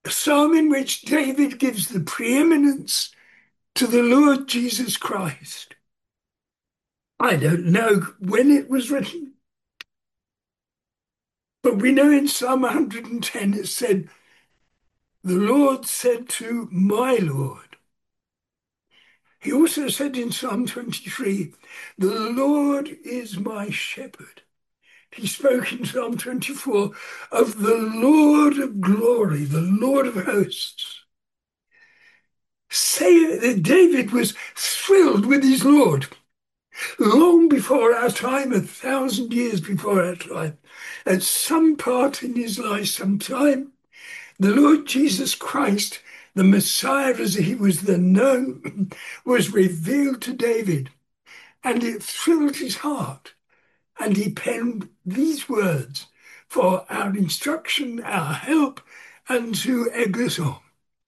a psalm in which David gives the preeminence to the Lord Jesus Christ. I don't know when it was written, but we know in Psalm 110 it said, "The Lord said to my Lord." He also said in Psalm 23, "The Lord is my shepherd." He spoke in Psalm 24 of the Lord of glory, the Lord of hosts. Say that David was thrilled with his Lord long before our time, 1,000 years before our time. At some part in his life, sometime, the Lord Jesus Christ, the Messiah as he was then known, was revealed to David, and it thrilled his heart. And he penned these words for our instruction, our help, and to egg us on.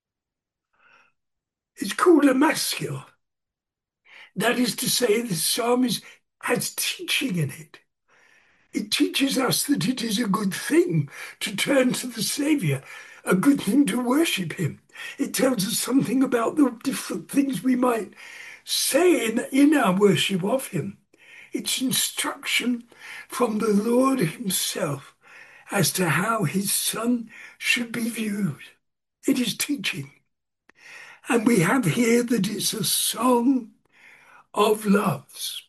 It's called a maskil. That is to say, the psalm has teaching in it. It teaches us that it is a good thing to turn to the Saviour, a good thing to worship him. It tells us something about the different things we might say in our worship of him. It's instruction from the Lord himself as to how his Son should be viewed. It is teaching. And we have here that it's a song of loves.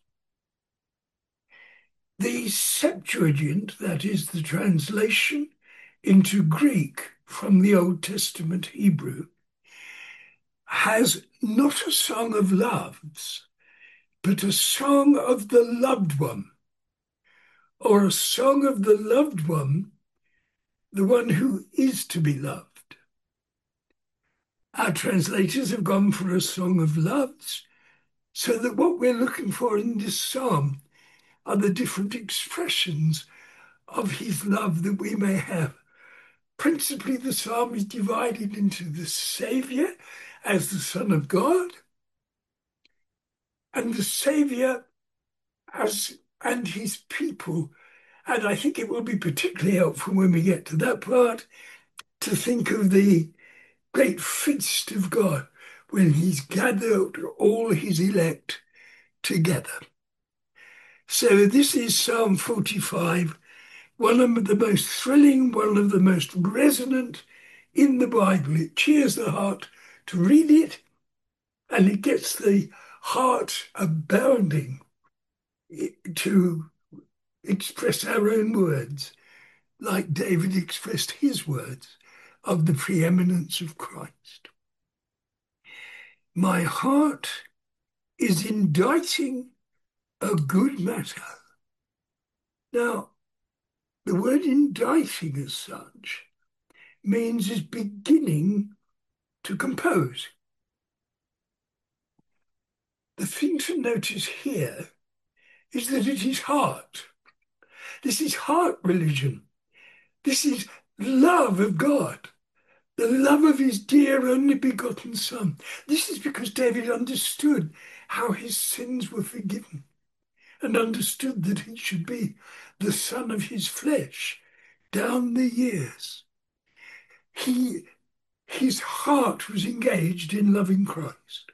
The Septuagint, that is the translation into Greek from the Old Testament Hebrew, has not a song of loves, but a song of the loved one, or a song of the loved one, the one who is to be loved. Our translators have gone for a song of loves, so that what we're looking for in this psalm are the different expressions of his love that we may have. Principally, the psalm is divided into the Saviour as the Son of God, and the Saviour as and his people. And I think it will be particularly helpful when we get to that part to think of the great feast of God when he's gathered all his elect together. So this is Psalm 45, one of the most thrilling, one of the most resonant in the Bible. It cheers the heart to read it, and it gets the heart abounding to express our own words, like David expressed his words of the preeminence of Christ. My heart is inditing a good matter. Now, the word inditing as such means is beginning to compose. The thing to notice here is that it is heart. This is heart religion. This is love of God, the love of his dear only begotten Son. This is because David understood how his sins were forgiven and understood that he should be the son of his flesh down the years. His heart was engaged in loving Christ.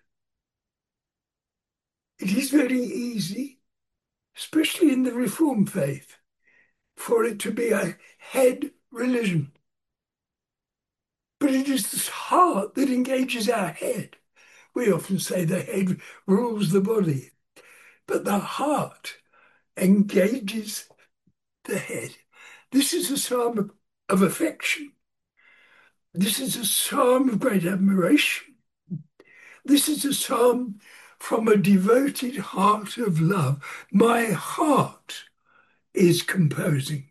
It is very easy, especially in the Reformed faith, for it to be a head religion. But it is the heart that engages our head. We often say the head rules the body, but the heart engages the head. This is a psalm of affection. This is a psalm of great admiration. This is a psalm from a devoted heart of love. My heart is composing.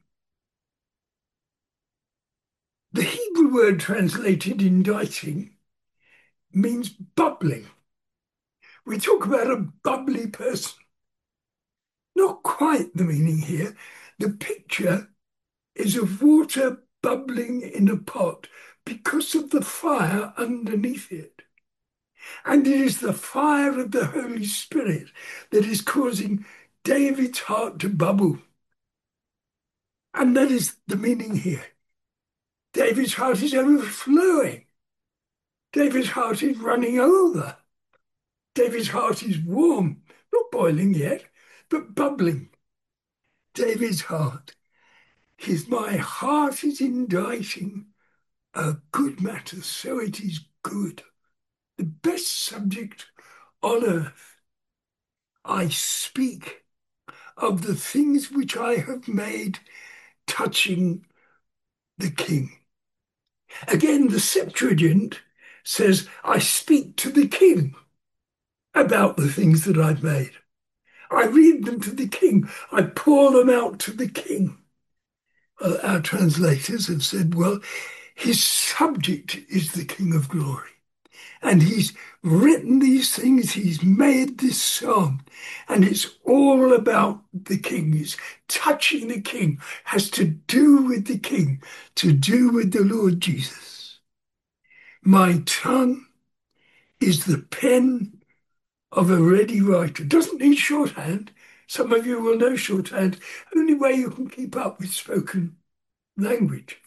The Hebrew word translated inditing means bubbling. We talk about a bubbly person. Not quite the meaning here. The picture is of water bubbling in a pot because of the fire underneath it. And it is the fire of the Holy Spirit that is causing David's heart to bubble. And that is the meaning here. David's heart is overflowing. David's heart is running over. David's heart is warm, not boiling yet, but bubbling. David's heart, my heart is inditing a good matter, so it is good. The best subject on earth. I speak of the things which I have made touching the king. Again, the Septuagint says, I speak to the king about the things that I've made. I read them to the king. I pour them out to the king. Our translators have said, well, his subject is the King of Glory. And he's written these things, he's made this psalm, and it's all about the king. It's touching the king, has to do with the king, to do with the Lord Jesus. My tongue is the pen of a ready writer. Doesn't need shorthand. Some of you will know shorthand. Only way you can keep up with spoken language.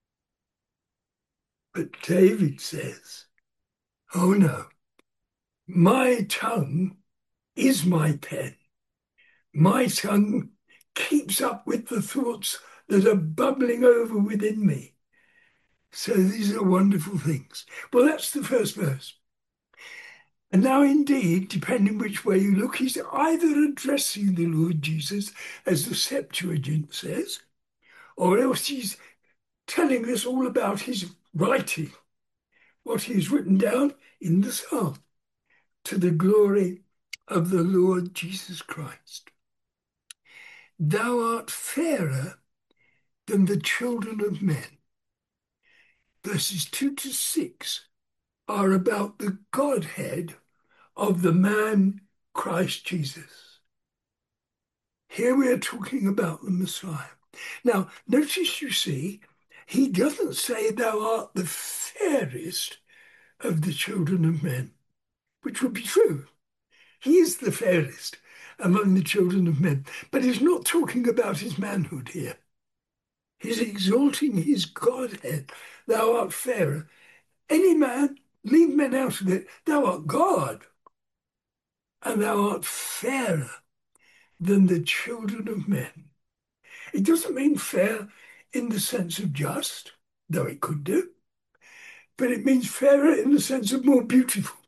But David says, oh no, my tongue is my pen. My tongue keeps up with the thoughts that are bubbling over within me. So these are wonderful things. Well, that's the first verse. And now, indeed, depending which way you look, he's either addressing the Lord Jesus, as the Septuagint says, or else he's telling us all about his writing, what he's written down in the psalm, to the glory of the Lord Jesus Christ. Thou art fairer than the children of men. Verses 2 to 6 are about the Godhead of the man Christ Jesus. Here we are talking about the Messiah. Now, notice you see, he doesn't say thou art the fairest of the children of men, which would be true. He is the fairest among the children of men, but he's not talking about his manhood here. He's exalting his Godhead. Thou art fairer. Any man, leave men out of it, thou art God, and thou art fairer than the children of men. It doesn't mean fair in the sense of just, though it could do, but it means fairer in the sense of more beautiful,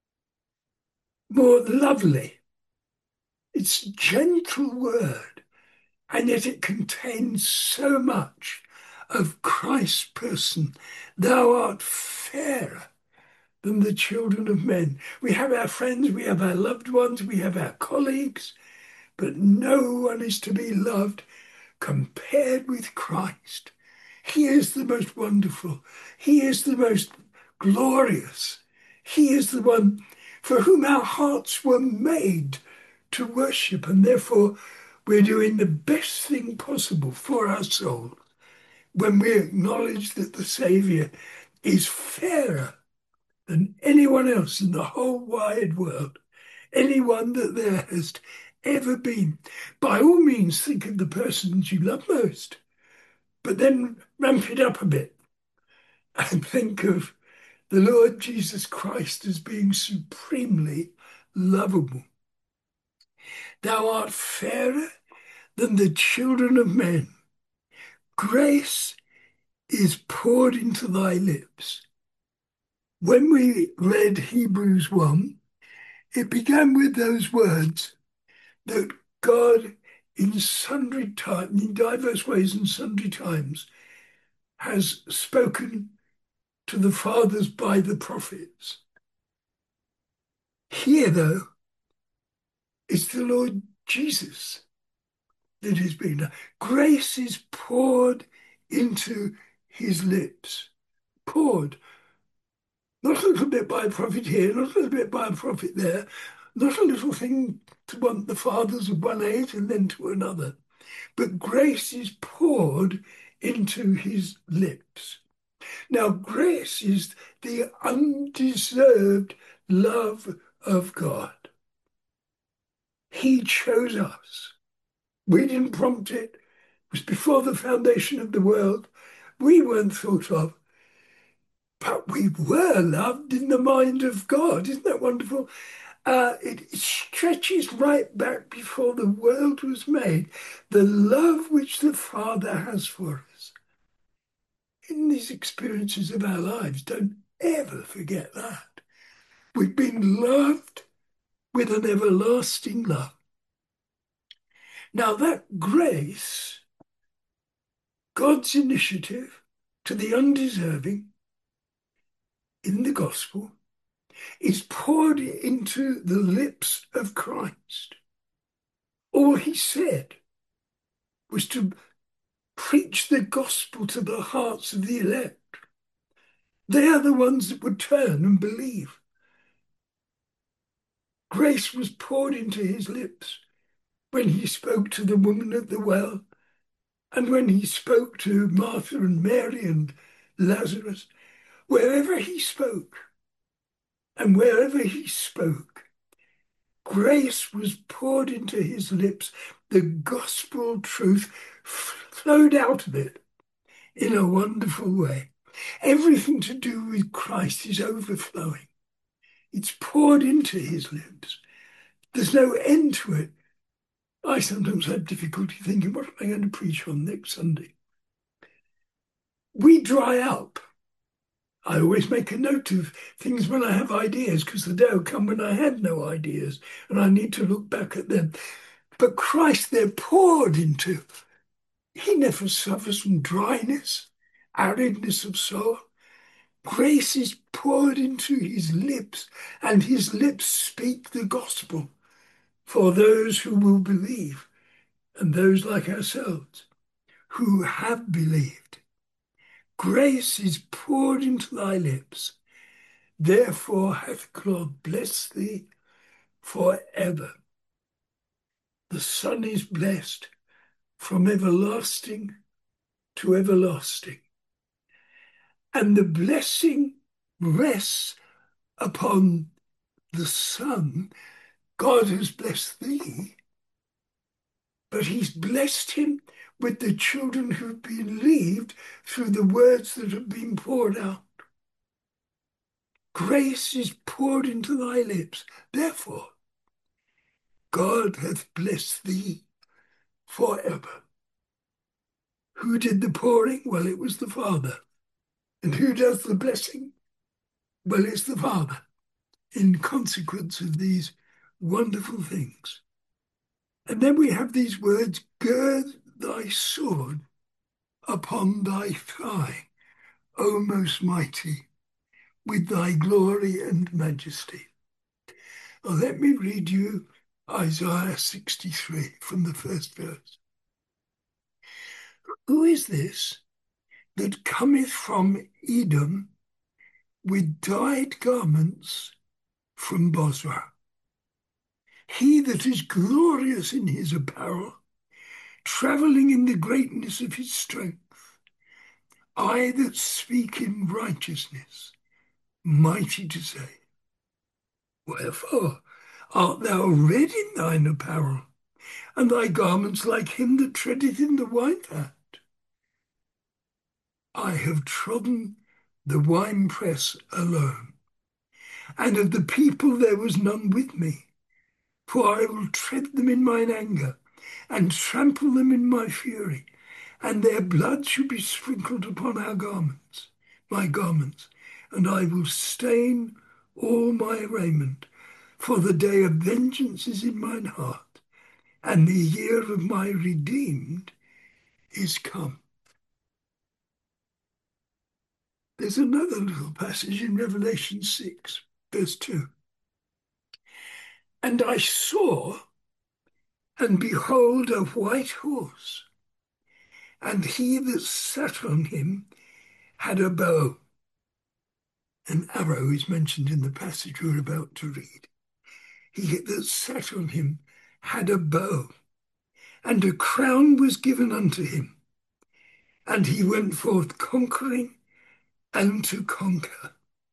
more lovely. It's a gentle word, and yet it contains so much of Christ's person. Thou art fairer than the children of men. We have our friends, we have our loved ones, we have our colleagues, but no one is to be loved compared with Christ. He is the most wonderful. He is the most glorious. He is the one for whom our hearts were made to worship, and therefore we're doing the best thing possible for our souls when we acknowledge that the Saviour is fairer than anyone else in the whole wide world, anyone that there has ever been. By all means, think of the persons you love most, but then ramp it up a bit and think of the Lord Jesus Christ as being supremely lovable. Thou art fairer than the children of men. Grace is poured into thy lips. When we read Hebrews 1, it began with those words that God in sundry times, in diverse ways and sundry times, has spoken to the fathers by the prophets. Here, though, it's the Lord Jesus that is being done. Grace is poured into his lips. Poured. Not a little bit by a prophet here, not a little bit by a prophet there, not a little thing to one the fathers of one age and then to another. But grace is poured into his lips. Now, grace is the undeserved love of God. He chose us. We didn't prompt it. It was before the foundation of the world. We weren't thought of, but we were loved in the mind of God. Isn't that wonderful? It stretches right back before the world was made. The love which the Father has for us in these experiences of our lives. Don't ever forget that. We've been loved with an everlasting love. Now, that grace, God's initiative to the undeserving in the gospel, is poured into the lips of Christ. All he said was to preach the gospel to the hearts of the elect. They are the ones that would turn and believe. Grace was poured into his lips when he spoke to the woman at the well, and when he spoke to Martha and Mary and Lazarus. Wherever he spoke, and wherever he spoke, grace was poured into his lips. The gospel truth flowed out of it in a wonderful way. Everything to do with Christ is overflowing. It's poured into his lips. There's no end to it. I sometimes have difficulty thinking, what am I going to preach on next Sunday? We dry up. I always make a note of things when I have ideas, because the day will come when I had no ideas and I need to look back at them. But Christ, they're poured into. He never suffers from dryness, aridness of soul. Grace is poured into his lips, and his lips speak the gospel for those who will believe, and those like ourselves who have believed. Grace is poured into thy lips. Therefore hath God blessed thee forever. The Son is blessed from everlasting to everlasting. And the blessing rests upon the Son. God has blessed thee, but he's blessed him with the children who've believed through the words that have been poured out. Grace is poured into thy lips. Therefore, God hath blessed thee forever. Who did the pouring? Well, it was the Father. And who does the blessing? Well, it's the Father, in consequence of these wonderful things. And then we have these words, gird thy sword upon thy thigh, O most mighty, with thy glory and majesty. Now, let me read you Isaiah 63 from the first verse. Who is this that cometh from Edom with dyed garments from Bozrah? He that is glorious in his apparel, travelling in the greatness of his strength. I that speak in righteousness, mighty to save. Wherefore art thou red in thine apparel, and thy garments like him that treadeth in the winevat? I have trodden the winepress alone, and of the people there was none with me. For I will tread them in mine anger, and trample them in my fury, and their blood shall be sprinkled upon my garments, and I will stain all my raiment, for the day of vengeance is in mine heart, and the year of my redeemed is come. There's another little passage in Revelation 6, verse 2. And I saw, and behold, a white horse, and he that sat on him had a bow. An arrow is mentioned in the passage we're about to read. He that sat on him had a bow, and a crown was given unto him, and he went forth conquering and to conquer,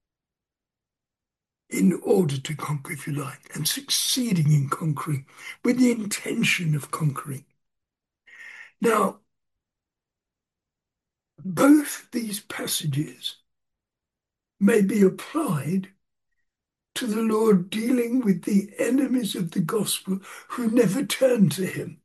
in order to conquer, if you like, and succeeding in conquering, with the intention of conquering. Now, both these passages may be applied to the Lord dealing with the enemies of the gospel who never turn to him.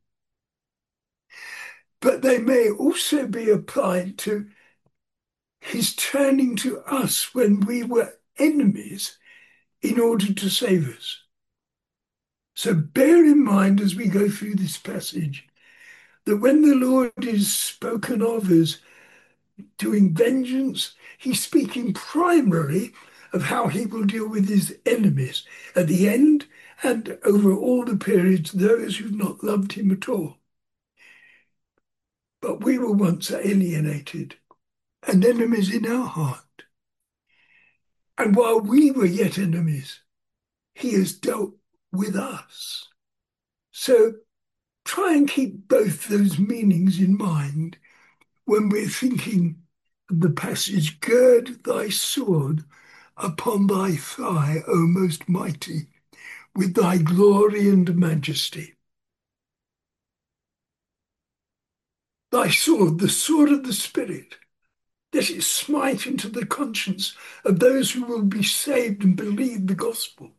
But they may also be applied to his turning to us when we were enemies in order to save us. So bear in mind as we go through this passage that when the Lord is spoken of as doing vengeance, he's speaking primarily of how he will deal with his enemies at the end and over all the periods, those who've not loved him at all. But we were once alienated and enemies in our heart. And while we were yet enemies, he has dealt with us. So try and keep both those meanings in mind when we're thinking of the passage, gird thy sword upon thy thigh, O most mighty, with thy glory and majesty. Thy sword, the sword of the Spirit, let it smite into the conscience of those who will be saved and believe the gospel.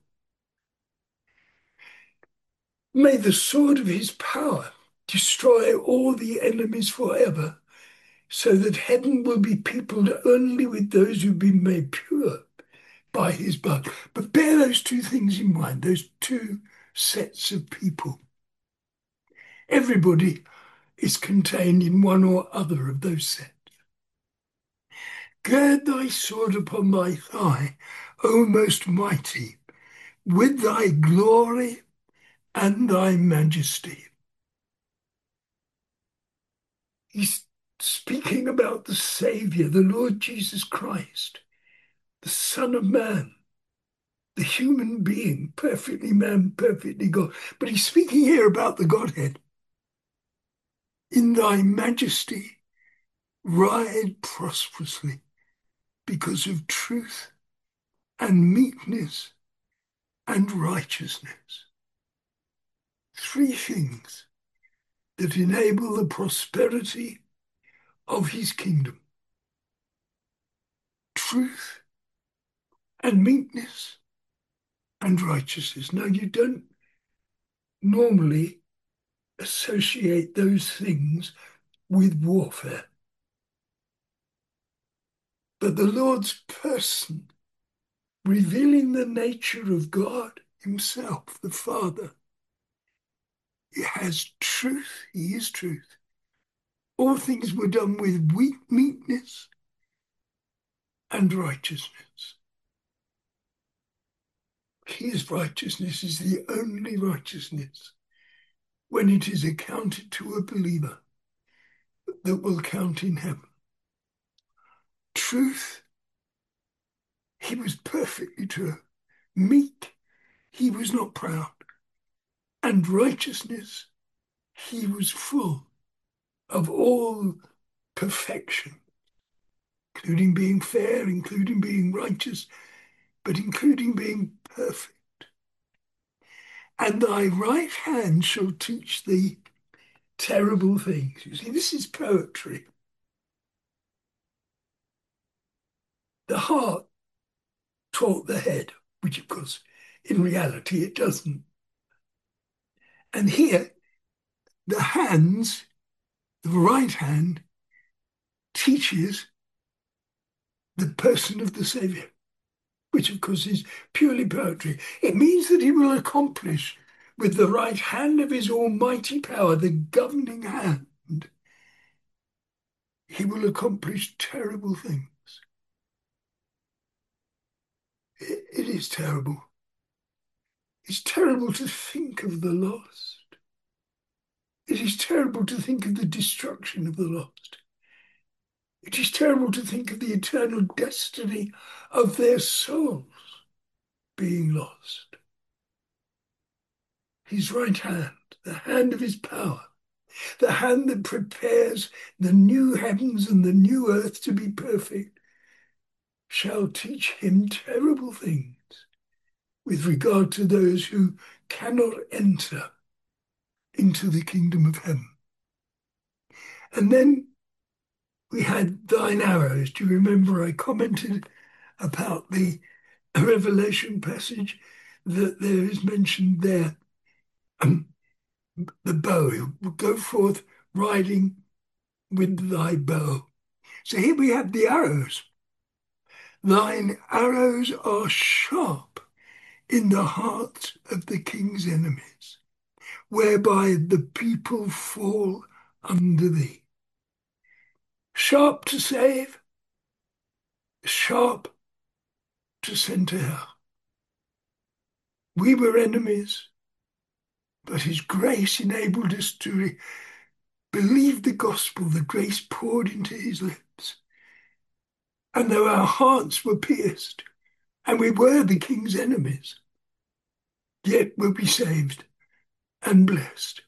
May the sword of his power destroy all the enemies forever, so that heaven will be peopled only with those who've been made pure by his blood. But bear those two things in mind, those two sets of people. Everybody is contained in one or other of those sets. Gird thy sword upon thy thigh, O most mighty, with thy glory and thy majesty. He's speaking about the Saviour, the Lord Jesus Christ, the Son of Man, the human being, perfectly man, perfectly God. But he's speaking here about the Godhead. In thy majesty, ride prosperously because of truth and meekness and righteousness. Three things that enable the prosperity of his kingdom: truth and meekness and righteousness. Now, you don't normally associate those things with warfare, but the Lord's person, revealing the nature of God himself, the Father, he has truth, he is truth. All things were done with meekness and righteousness. His righteousness is the only righteousness when it is accounted to a believer that will count in heaven. Truth, he was perfectly true. Meek, he was not proud. And righteousness, he was full of all perfection, including being fair, including being righteous, but including being perfect. And thy right hand shall teach thee terrible things. You see, this is poetry. The heart taught the head, which of course in reality it doesn't. And here, the hands, the right hand, teaches the person of the Saviour, which of course is purely poetry. It means that he will accomplish with the right hand of his almighty power, the governing hand, he will accomplish terrible things. It is terrible. It's terrible to think of the lost. It is terrible to think of the destruction of the lost. It is terrible to think of the eternal destiny of their souls being lost. His right hand, the hand of his power, the hand that prepares the new heavens and the new earth to be perfect, shall teach him terrible things with regard to those who cannot enter into the kingdom of heaven. And then we had thine arrows. Do you remember I commented about the Revelation passage that there is mentioned there? Um, the bow, go forth riding with thy bow. So here we have the arrows. Thine arrows are sharp in the hearts of the king's enemies, whereby the people fall under thee. Sharp to save, sharp to send to hell. We were enemies, but his grace enabled us to believe the gospel, the grace poured into his lips. And though our hearts were pierced, and we were the king's enemies, yet were we saved and blessed.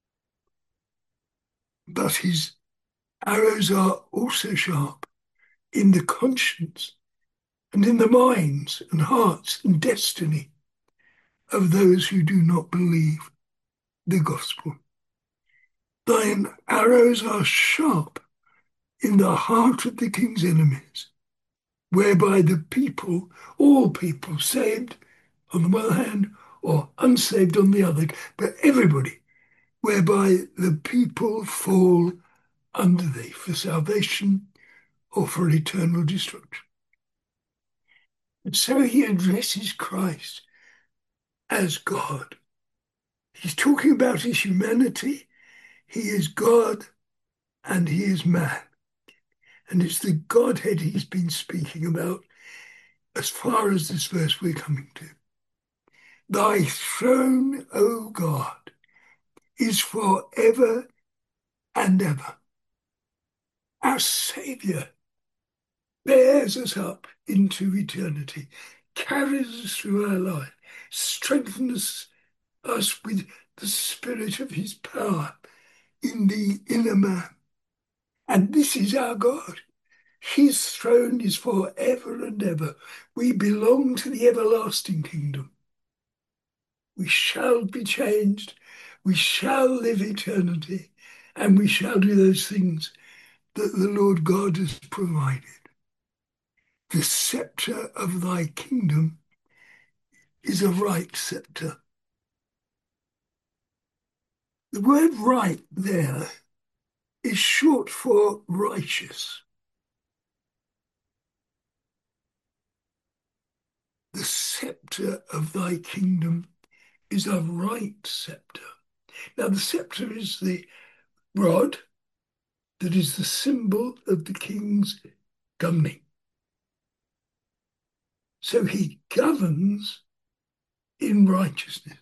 But his arrows are also sharp in the conscience and in the minds and hearts and destiny of those who do not believe the gospel. Thine arrows are sharp in the heart of the king's enemies, whereby the people, all people, saved on the one hand or unsaved on the other, but everybody, whereby the people fall under thee for salvation or for eternal destruction. And so he addresses Christ as God. He's talking about his humanity. He is God and he is man. And it's the Godhead he's been speaking about as far as this verse we're coming to. Thy throne, O God, is forever and ever. Our Saviour bears us up into eternity, carries us through our life, strengthens us with the spirit of his power in the inner man. And this is our God. His throne is forever and ever. We belong to the everlasting kingdom. We shall be changed. We shall live eternity. And we shall do those things that the Lord God has provided. The scepter of thy kingdom is a right scepter. The word right there is short for righteous. The scepter of thy kingdom is a right scepter. Now, the scepter is the rod that is the symbol of the king's governing. So he governs in righteousness.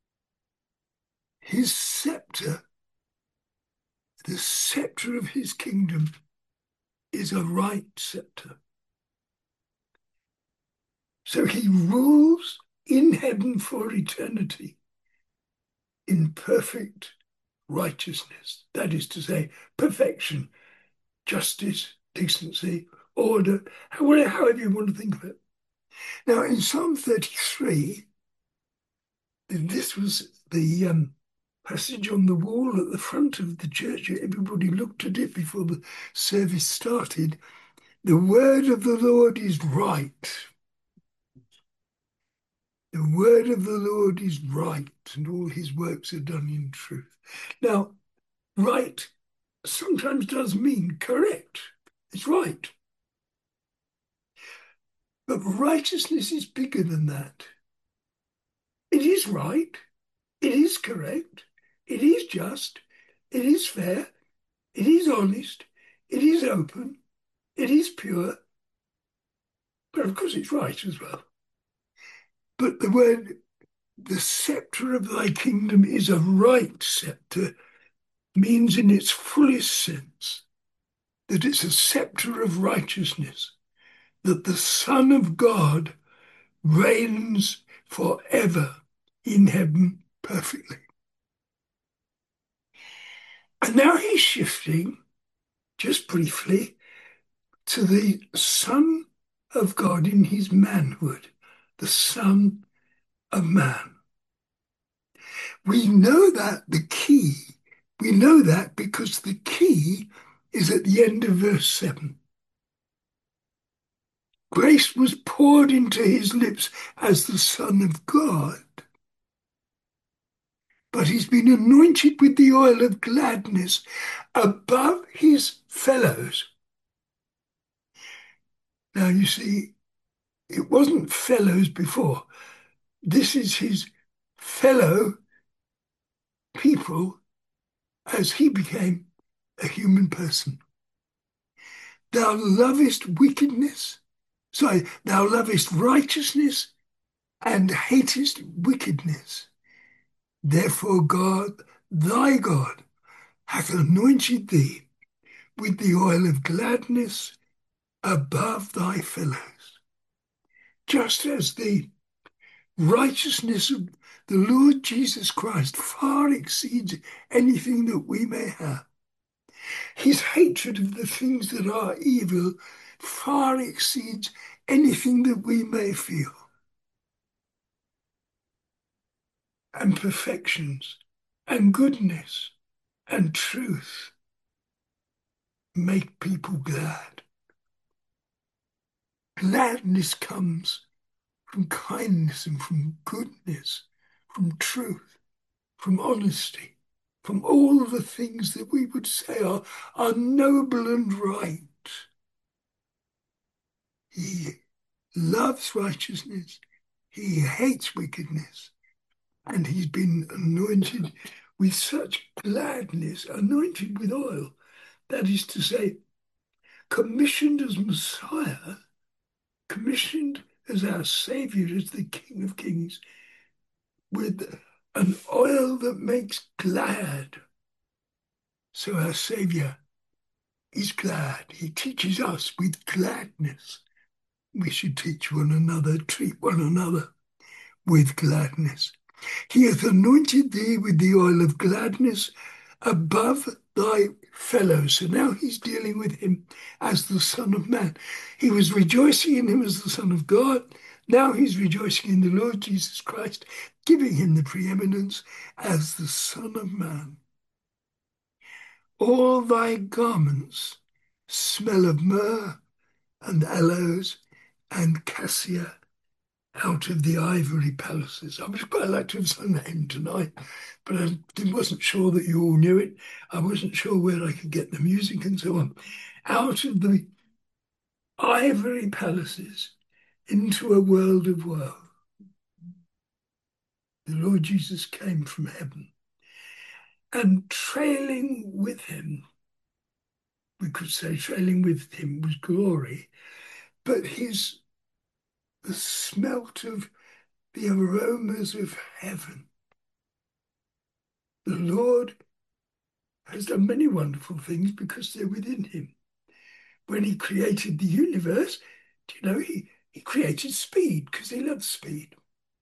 His scepter, the scepter of his kingdom, is a right scepter. So he rules in heaven for eternity in perfect righteousness. That is to say, perfection, justice, decency, order, however you want to think of it. Now, in Psalm 33, this was the passage on the wall at the front of the church. Everybody looked at it before the service started. The word of the Lord is right. The word of the Lord is right, and all his works are done in truth. Now, right sometimes does mean correct. It's right. But righteousness is bigger than that. It is right. It is correct. It is just. It is fair. It is honest. It is open. It is pure. But of course it's right as well. But the word, the scepter of thy kingdom is a right scepter, means in its fullest sense that it's a scepter of righteousness, that the Son of God reigns forever in heaven perfectly. And now he's shifting, just briefly, to the Son of God in his manhood, the Son of Man. We know that because the key is at the end of verse 7. Grace was poured into his lips as the Son of God, but he's been anointed with the oil of gladness above his fellows. Now, you see, it wasn't fellows before. This is his fellow people as he became a human person. Thou lovest wickedness, thou lovest righteousness and hatest wickedness. Therefore God, thy God, hath anointed thee with the oil of gladness above thy fellows. Just as the righteousness of the Lord Jesus Christ far exceeds anything that we may have, his hatred of the things that are evil far exceeds anything that we may feel. And perfections and goodness and truth make people glad. Gladness comes from kindness and from goodness, from truth, from honesty, from all the things that we would say are noble and right. He loves righteousness, he hates wickedness, and he's been anointed with such gladness, anointed with oil, that is to say, commissioned as Messiah, commissioned as our Saviour, as the King of Kings, with an oil that makes glad. So our Saviour is glad. He teaches us with gladness. We should teach one another, treat one another with gladness. He hath anointed thee with the oil of gladness above thy fellows. So now he's dealing with him as the Son of Man. He was rejoicing in him as the Son of God. Now he's rejoicing in the Lord Jesus Christ, giving him the preeminence as the Son of Man. All thy garments smell of myrrh and aloes and cassia out of the ivory palaces. I would quite like to have sung that hymn tonight, but I wasn't sure that you all knew it. I wasn't sure where I could get the music and so on. Out of the ivory palaces into a world of woe. The Lord Jesus came from heaven, and trailing with him, we could say trailing with him was glory, but the smelt of the aromas of heaven. The Lord has done many wonderful things because they're within him. When he created the universe, do you know, he created speed because he loves speed.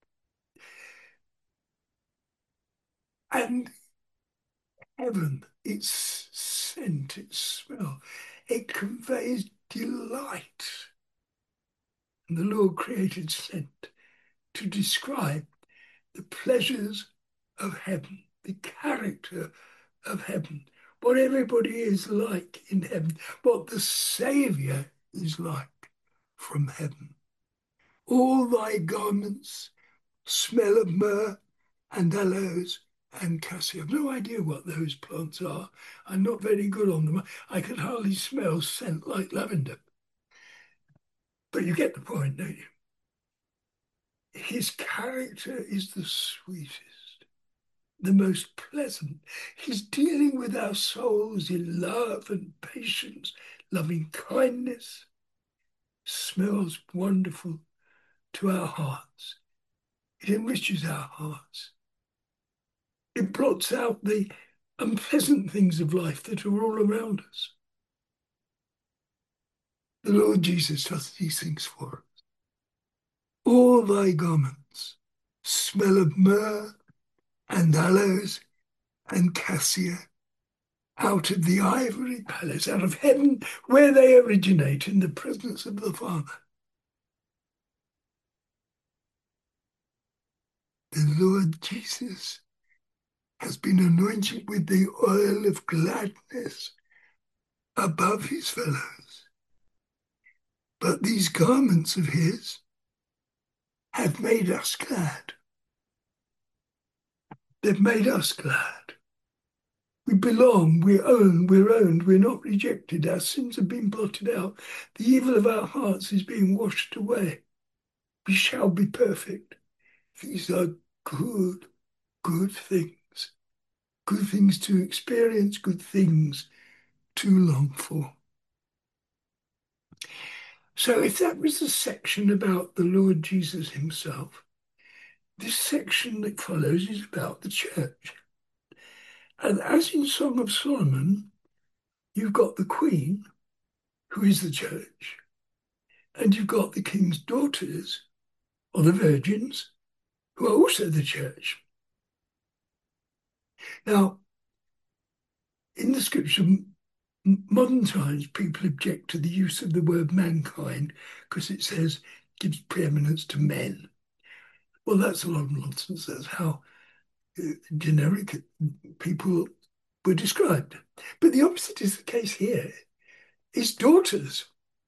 And heaven, its scent, its smell, it conveys delight. And the Lord created scent to describe the pleasures of heaven, the character of heaven, what everybody is like in heaven, what the Saviour is like from heaven. All thy garments smell of myrrh and aloes and cassia. I've no idea what those plants are. I'm not very good on them. I could hardly smell scent like lavender. But you get the point, don't you? His character is the sweetest, the most pleasant. He's dealing with our souls in love and patience, loving kindness. Smells wonderful to our hearts. It enriches our hearts. It blots out the unpleasant things of life that are all around us. The Lord Jesus does these things for us. All thy garments smell of myrrh and aloes and cassia out of the ivory palace, out of heaven where they originate in the presence of the Father. The Lord Jesus has been anointed with the oil of gladness above his fellows. But these garments of his have made us glad. They've made us glad. We belong, we're owned, we're not rejected. Our sins have been blotted out. The evil of our hearts is being washed away. We shall be perfect. These are good, good things. Good things to experience, good things to long for. So if that was the section about the Lord Jesus himself, this section that follows is about the church. And as in Song of Solomon, you've got the queen, who is the church, and you've got the king's daughters, or the virgins, who are also the church. Now, in the scripture, modern times, people object to the use of the word mankind because it says gives preeminence to men. Well, that's a lot of nonsense. That's how generic people were described. But the opposite is the case here. It's daughters.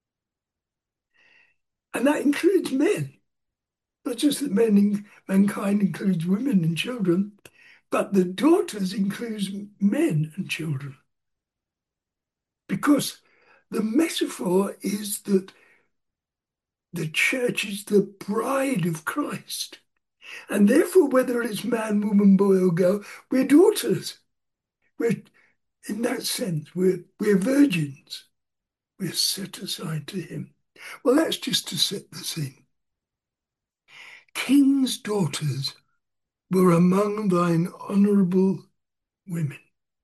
And that includes men. Not just that mankind includes women and children, but the daughters includes men and children. Because the metaphor is that the church is the bride of Christ. And therefore, whether it's man, woman, boy, or girl, we're daughters. We're, in that sense, we're virgins. We're set aside to him. Well, that's just to set the scene. King's daughters were among thine honourable women.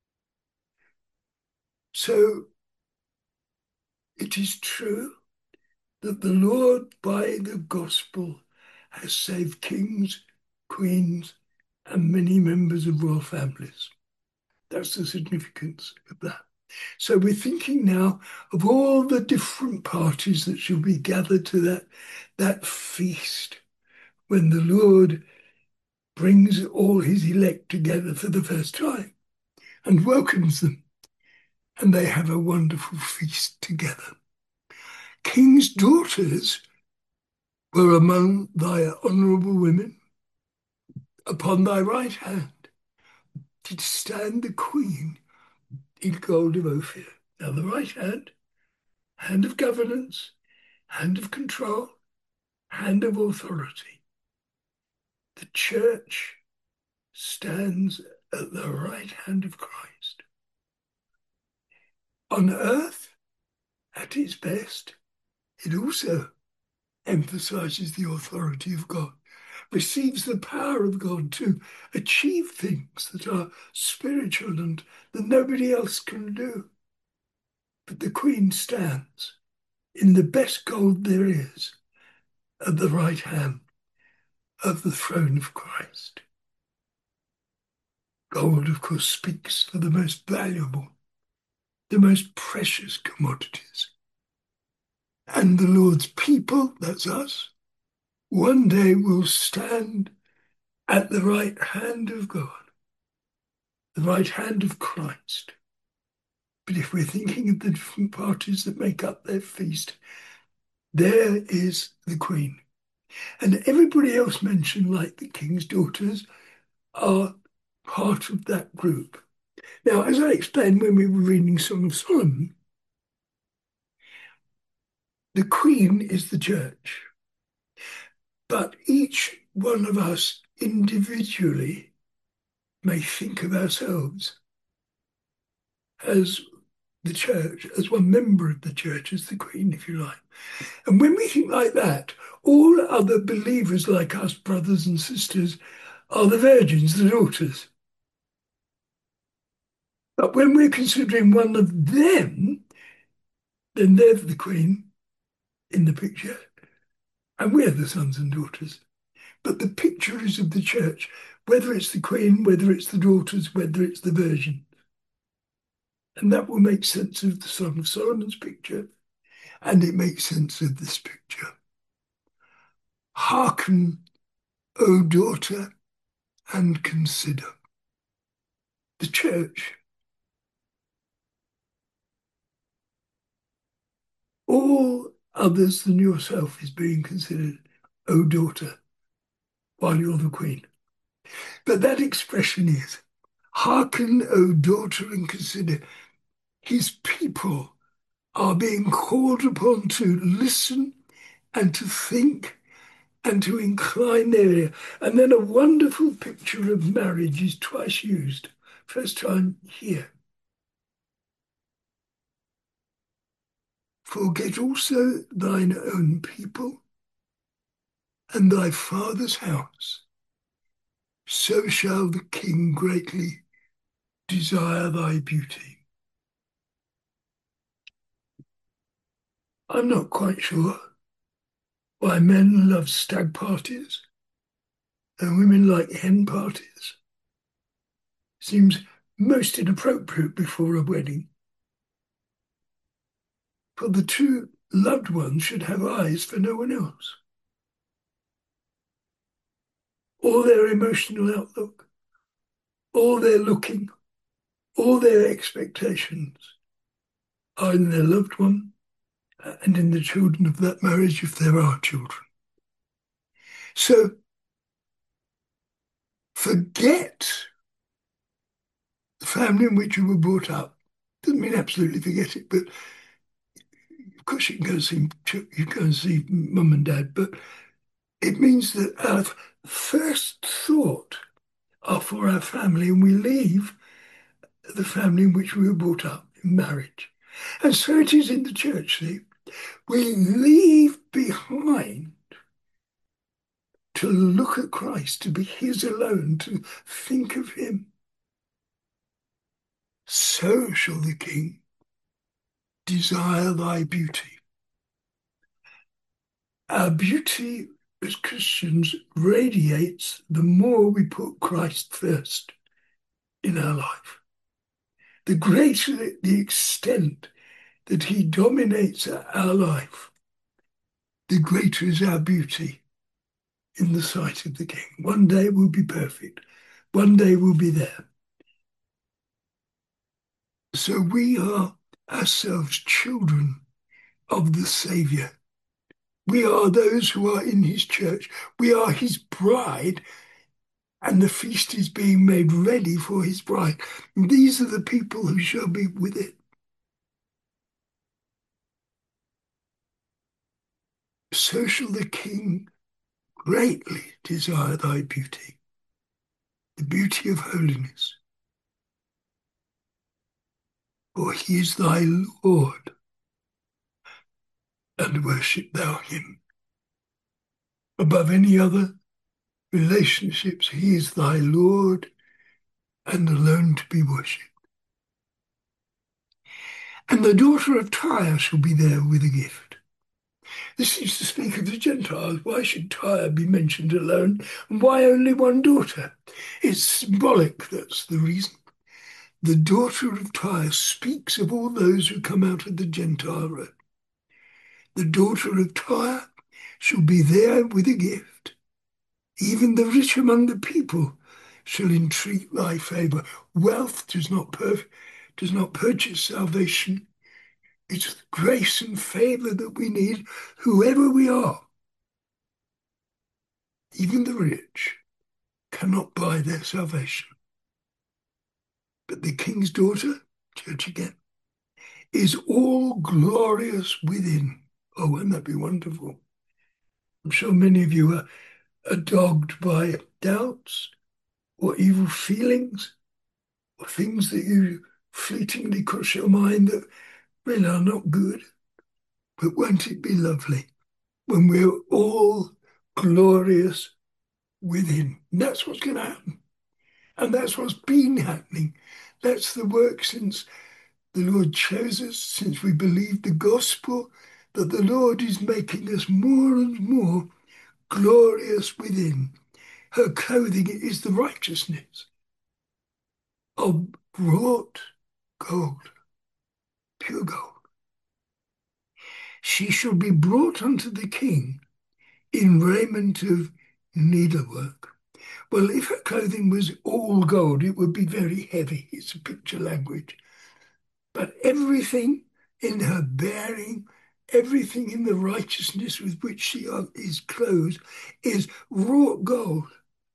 So it is true that the Lord, by the gospel, has saved kings, queens, and many members of royal families. That's the significance of that. So we're thinking now of all the different parties that shall be gathered to that feast when the Lord brings all his elect together for the first time and welcomes them, and they have a wonderful feast together. King's daughters were among thy honourable women. Upon thy right hand did stand the queen in gold of Ophir. Now the right hand, hand of governance, hand of control, hand of authority. The church stands at the right hand of Christ. On earth, at its best, it also emphasizes the authority of God, receives the power of God to achieve things that are spiritual and that nobody else can do. But the Queen stands in the best gold there is at the right hand of the throne of Christ. Gold, of course, speaks for the most valuable, the most precious commodities. And the Lord's people, that's us, one day will stand at the right hand of God, the right hand of Christ. But if we're thinking of the different parties that make up their feast, there is the Queen. And everybody else mentioned, like the king's daughters, are part of that group. Now, as I explained when we were reading Song of Solomon, the Queen is the church. But each one of us individually may think of ourselves as the church, as one member of the church, as the Queen, if you like. And when we think like that, all other believers like us, brothers and sisters, are the virgins, the daughters. But when we're considering one of them, then they're the Queen in the picture, and we're the sons and daughters. But the picture is of the church, whether it's the Queen, whether it's the daughters, whether it's the virgin. And that will make sense of the Song of Solomon's picture, and it makes sense of this picture. Hearken, O daughter, and consider. The church All others than yourself is being considered, O daughter, while you're the queen. But that expression is, hearken, O daughter, and consider. His people are being called upon to listen and to think and to incline their ear. And then a wonderful picture of marriage is twice used. First time here. Forget also thine own people and thy father's house. So shall the king greatly desire thy beauty. I'm not quite sure why men love stag parties and women like hen parties. Seems most inappropriate before a wedding. For the two loved ones should have eyes for no one else. All their emotional outlook, all their looking, all their expectations are in their loved one and in the children of that marriage if there are children. So forget the family in which you were brought up. Doesn't mean absolutely forget it, but of course you can go and see mum and dad, but it means that our first thought are for our family and we leave the family in which we were brought up in marriage. And so it is in the church, see. We leave behind to look at Christ, to be his alone, to think of him. So shall the king desire thy beauty. Our beauty as Christians radiates the more we put Christ first in our life. The greater the extent that he dominates our life, the greater is our beauty in the sight of the king. One day we'll be perfect. One day we'll be there. So we are ourselves children of the Saviour. We are those who are in his church. We are his bride, and the feast is being made ready for his bride. And these are the people who shall be with it. So shall the king greatly desire thy beauty, the beauty of holiness. For he is thy Lord, and worship thou him. Above any other relationships, he is thy Lord, and alone to be worshipped. And the daughter of Tyre shall be there with a gift. This seems to speak of the Gentiles. Why should Tyre be mentioned alone? And why only one daughter? It's symbolic, that's the reason. The daughter of Tyre speaks of all those who come out of the Gentile road. The daughter of Tyre shall be there with a gift. Even the rich among the people shall entreat thy favour. Wealth does not purchase salvation. It's the grace and favour that we need, whoever we are. Even the rich cannot buy their salvation. But the king's daughter, church again, is all glorious within. Oh, wouldn't that be wonderful? I'm sure many of you are dogged by doubts or evil feelings or things that you fleetingly cross your mind that really are not good. But won't it be lovely when we're all glorious within? And that's what's going to happen. And that's what's been happening. That's the work since the Lord chose us, since we believed the gospel, that the Lord is making us more and more glorious within. Her clothing is the righteousness of wrought gold, pure gold. She shall be brought unto the king in raiment of needlework. Well, if her clothing was all gold, it would be very heavy. It's a picture language. But everything in her bearing everything in the righteousness with which she is clothed is wrought gold.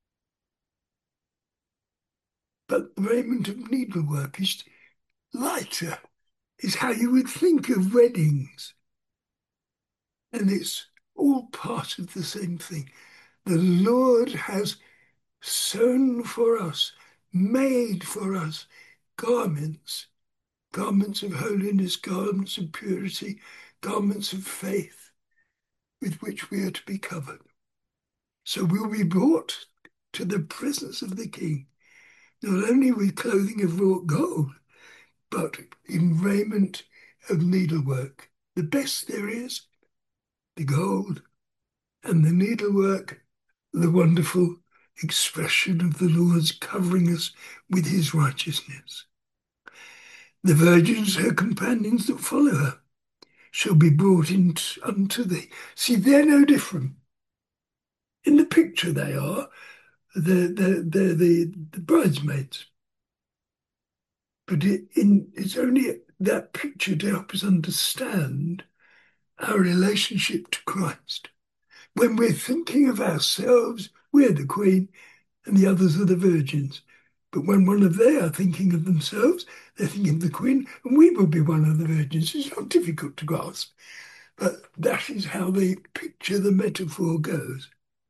But the raiment of needlework is lighter, is how you would think of weddings. And it's all part of the same thing. The Lord has sewn for us, made for us garments, garments of holiness, garments of purity, garments of faith with which we are to be covered. So we'll be brought to the presence of the King, not only with clothing of wrought gold, but in raiment of needlework. The best there is, the gold, and the needlework, the wonderful expression of the Lord's covering us with his righteousness. The virgins, her companions that follow her, shall be brought in unto thee. See, they're no different. In the picture they are, they're the bridesmaids. But it's only that picture to help us understand our relationship to Christ. When we're thinking of ourselves, we're the queen and the others are the virgins. But when one of they are thinking of themselves, they're thinking of the queen, and we will be one of the virgins. It's not difficult to grasp, but that is how the picture, the metaphor goes.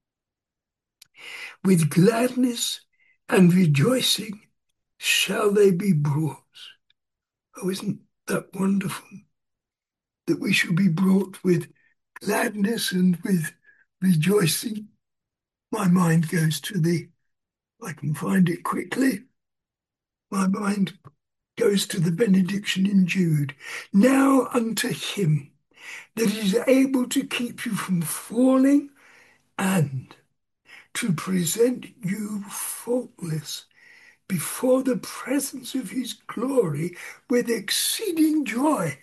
With gladness and rejoicing shall they be brought. Oh, isn't that wonderful? That we shall be brought with gladness and with rejoicing. My mind goes to I can find it quickly. My mind goes to the benediction in Jude. Now unto him that is able to keep you from falling and to present you faultless before the presence of his glory with exceeding joy.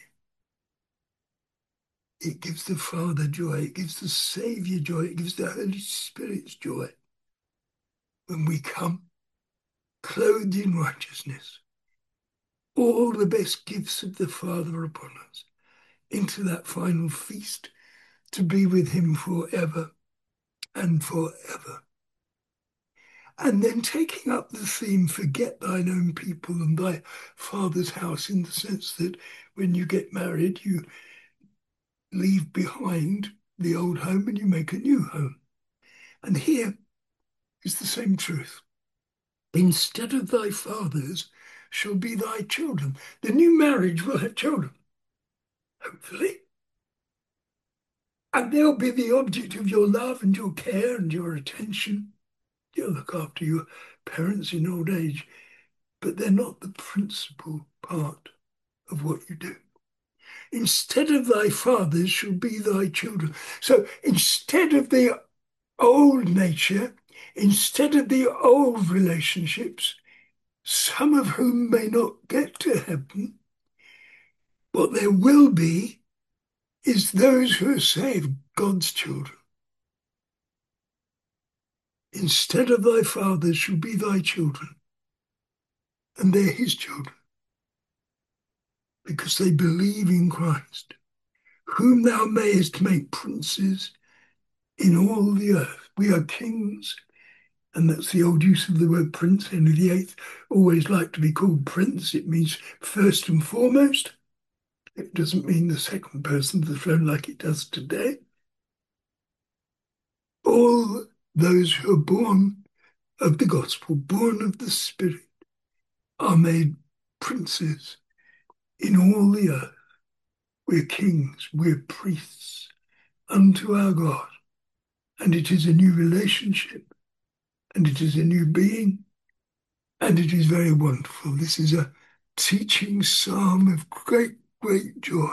It gives the Father joy, it gives the Saviour joy, it gives the Holy Spirit's joy when we come clothed in righteousness, all the best gifts of the Father upon us, into that final feast to be with him forever and forever. And then taking up the theme, forget thine own people and thy father's house, in the sense that when you get married, you leave behind the old home and you make a new home. And here is the same truth. Instead of thy fathers shall be thy children. The new marriage will have children, hopefully. And they'll be the object of your love and your care and your attention. You'll look after your parents in old age, but they're not the principal part of what you do. Instead of thy fathers shall be thy children. So instead of the old nature, instead of the old relationships, some of whom may not get to heaven, what there will be is those who are saved, God's children. Instead of thy fathers shall be thy children, and they're his children, because they believe in Christ, whom thou mayest make princes in all the earth. We are kings, and that's the old use of the word prince. Henry VIII always liked to be called prince. It means first and foremost. It doesn't mean the second person of the throne like it does today. All those who are born of the gospel, born of the Spirit, are made princes in all the earth. We're kings, we're priests unto our God. And it is a new relationship, and it is a new being, and it is very wonderful. This is a teaching psalm of great, great joy.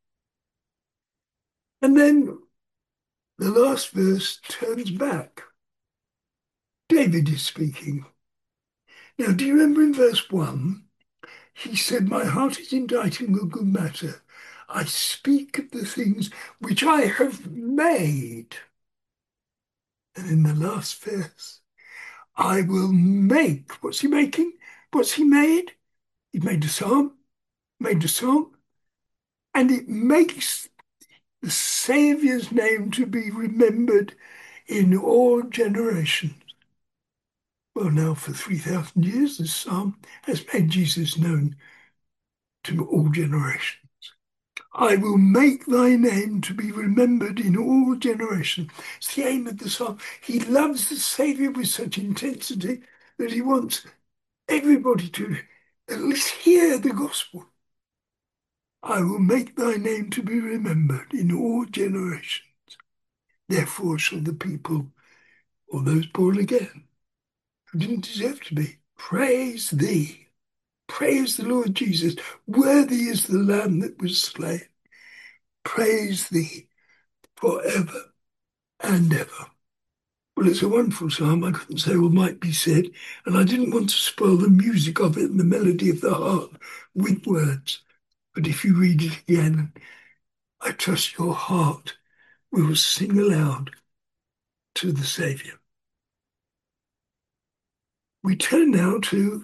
And then the last verse turns back. David is speaking. Now, do you remember in verse 1, he said, my heart is inditing a good matter. I speak of the things which I have made. And in the last verse, I will make. What's he making? What's he made? He made a psalm, made a song, and it makes the Saviour's name to be remembered in all generations. Well, now for 3,000 years, this psalm has made Jesus known to all generations. I will make thy name to be remembered in all generations. It's the aim of the psalm. He loves the Saviour with such intensity that he wants everybody to at least hear the gospel. I will make thy name to be remembered in all generations. Therefore shall the people, or those born again, who didn't deserve to be, praise thee. Praise the Lord Jesus. Worthy is the Lamb that was slain. Praise thee forever and ever. Well, it's a wonderful psalm. I couldn't say what might be said, and I didn't want to spoil the music of it and the melody of the heart with words. But if you read it again, I trust your heart will sing aloud to the Saviour. We turn now to